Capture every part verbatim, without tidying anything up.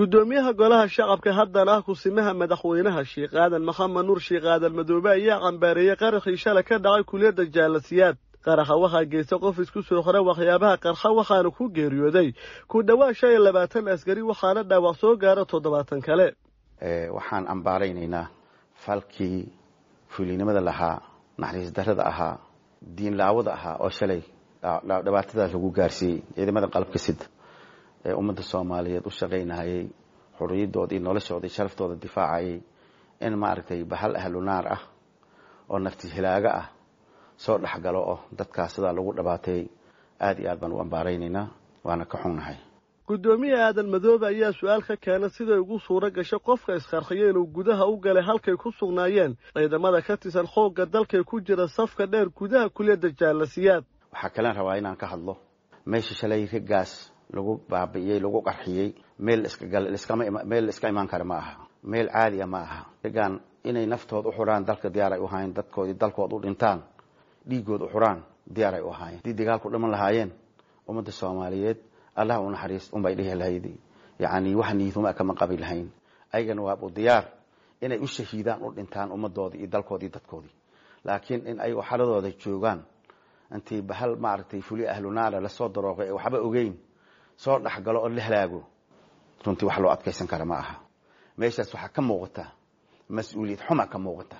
gudoomiyaha golaha shacabka haddana kusimaha madaxweynaha Sheekh Aadan Maxamed Nuur Sheekh Aadan Madoobe ayaa cambaariyay qaraxii shalay ka dhacay kuliyada Jaalasiyaad qaraxa waxaa geystay qof isku soo xoray waxyaabaha qarxa waxaana ku geeriyooday ku dhawaad shan iyo labaatan askari waxaana dhaawac soo gaaray toddobaatan kale ee waxaan ambaaraynaynaa falkii fulinimada lahaa naxariis darrada ahaa diin laawada ahaa oo shalay dhibaatada lagu gaarsiiyay ciidamada qalabka sida ee ummadda Soomaaliyeed u shaqeynayay xorriyadooda iyo noloshooda sharaftooda difaacayay in ma aragtay bahal ahlunaar ah oo nafti hilaaga ah soo dhaxgalo oo dadkaas sida lagu dhabaatay aad iyo aad baan u ambaaraynayna waana ka xunnahay gudoomiyaha Aadan Madoobe ayaa su'aal ka keenay sida ugu suura gashay qofka isqarxiyay inuu gudaha u galay halkay ku sugnaayeen ciidamada ka tirsan xoogga dalka ku jira safka dheer gudaha kuliyada Jaalasiyaad waxa kale rabaa inaan ka hadlo meesha shalay rigaas lagu baabiyay lagu qarxiyay meel iska gal iska meel iska iman kara ma aha meel caadi ah ma aha rigaan inay naftooda u xuraan dalka diyaar ay u haayeen dadkoodii dalkooda u dhintaan dhiigood u xuraan diyaar ay u haayeen dii dagaalku dhiman lahaayeen ummadda Soomaaliyeed Allah u naxariis um bay dhihi lahaydii yaani wax niiduma kama qabil lahayn ayagana waa u diyaar inay u shahiidaan u dhintaan ummadooda iyo dalkoodii dadkoodii laakiin in ay xaladooda joogaan antii bahal ma aragtay fuli ahlunaar la soo darooqay waxba ogeyn soo dhaxgalo oo la halaago runtii wax loo adkeysan kara ma aha meeshaas waxa ka muuqata mas'uuliyad xuma ka muuqata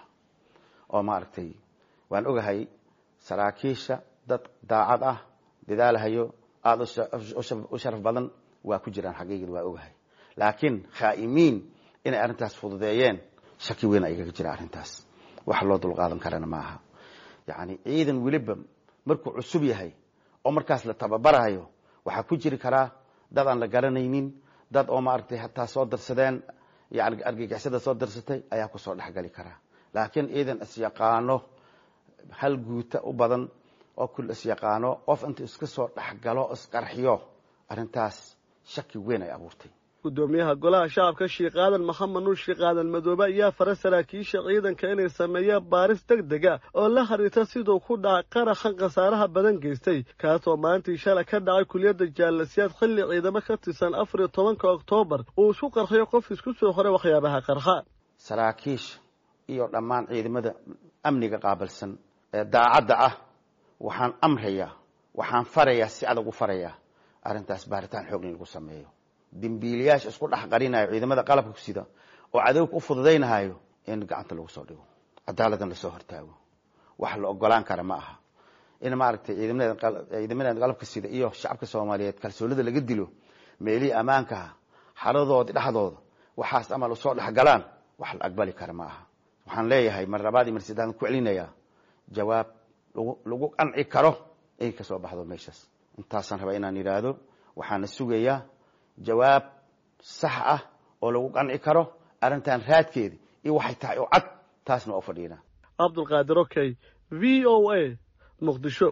oo ma aragtay waan ogahay saraakiisha dad daacad ah dadaalahayo aad u sharaf badan waa ku jiraan xaqiiqada waa ogahay laakiin khaa'imiin inay arintaas fududeeyeen shaki weyn ay kaga jiraan arintaas wax loo dul qaadan karana ma aha yaani ciidan wiliba markuu cusub yahay oo markaas la tababarayo waxa ku jiri kara dad aan la garanaynin dad oo ma aragtay hatta soo darsadeen yaani argagixisada soo darsatay ayaa ku soo dhaxgali kara laakiin ciidan asyaqaano hal guuta u badan oo kul asyaqaano qof inta iska soo dhaxgalo isqarxiyo arintaas shaki weyn ay abuurtay gudoomiyaha golaha shacabka Sheekh Aadan Maxamed Nuur Sheekh Aadan Madoobe ayaa faray saraakiisha ciidanka inay sameeyaan baaris degdeg ah oo la xiriirta sidoo ku dhacay qaraxan qasaaraha badan geystay kaasoo maantii shalay ka dhacay kuliyada Jaalasiyaad xilli ciidamo ka tirsan afar iyo tobanka Oktoobar uu isku qarxiyo qof isku soo xoray waxyaabaha qarxa saraakiisha iyo dhammaan ciidamada amniga qaabilsan ee daacadda ah waxaan amrayaa waxaan farayaa si adag u farayaa arintaas baaritaan xoog leh lagu sameeyo dimbiiliyaasha isku dhaxqarinayo ciidamada qalabka sida oo cadawga u fududeynayo in gacanta lagu soo dhigo cadaaladna la soo hortaago wax la ogolaan kara ma aha in ma aragtay ciidamada ciidamada qalabka sida iyo shacabka Soomaaliyeed kalsoonida laga dilo meeli amaanka xaradooda dhaxdooda waxaas amal soo dhaxgalaan wax la aqbali kara ma aha waxaan leeyahay mar labaad iyo mar saddexaad ku celinaya jawaab lagu qanci karo ay ka soo baxdo meeshaas intaasan raba inaan iraado waxaan sugayaa jawaab sax ah oo lagu qanci karo arintan raadkeedii iyo waxay tahay oo cad taasna oo fadhiina Abdul Qaadir Okay V O A Muqdisho.